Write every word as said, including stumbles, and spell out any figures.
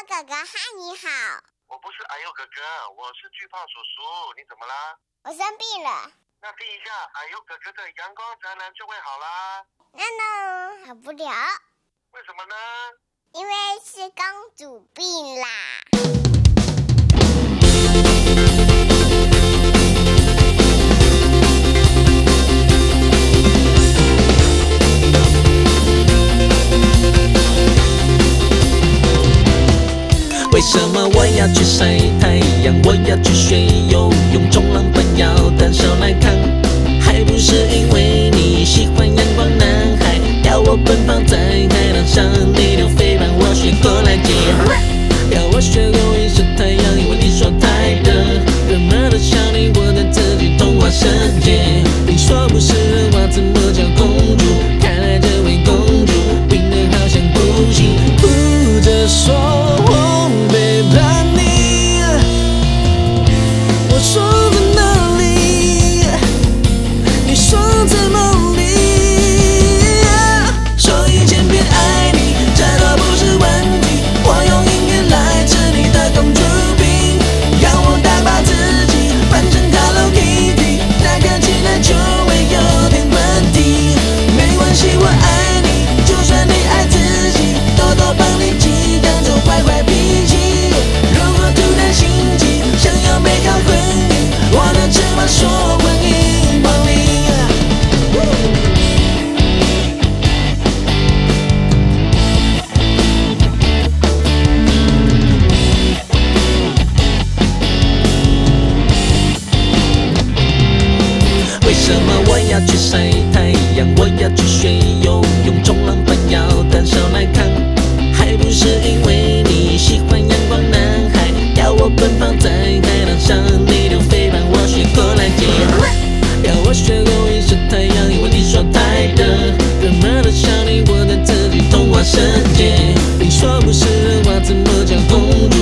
哥哥，嗨，你好。 我不是哎呦哥哥，我是巨胖叔叔，你怎么啦？ 我生病了。 那听一下哎呦哥哥的阳光宅男就会好啦。 那呢，好不了。 为什么呢？ 因为是公主病啦。 为什么我要去晒太阳？我要去学游泳，冲浪板要单手来扛，还不是因为你喜欢阳光男孩，要我奔跑在海浪上，你就非让我学过来接。要我学游泳晒太阳，因为你说太热，热热的想你，我在自己童话世界。你说不是的话，怎么叫公主？看来这位公主病得好像不行，哭着说我背叛你，我说在哪里？你说在梦里，说一千遍爱你，这都不是问题。我用音乐来治你的公主病，让我打爆自己，扮成 Hello Kitty， 那看起来就会有点问题。没关系，我爱你，就算你爱自己，偷偷帮你记，当作坏坏脾气。如果突然心急，想要美好婚姻，我的翅膀说欢迎光临。为什么我要去晒太阳？我要去学游泳，冲浪板要单手来扛，还不是因为你喜欢阳光男孩，要我奔跑在海浪上，你就非让我学过来接。要我学游泳晒太阳，因为你说太热，热热的想你，我在自己童话世界。你说不是的话，怎么叫公主？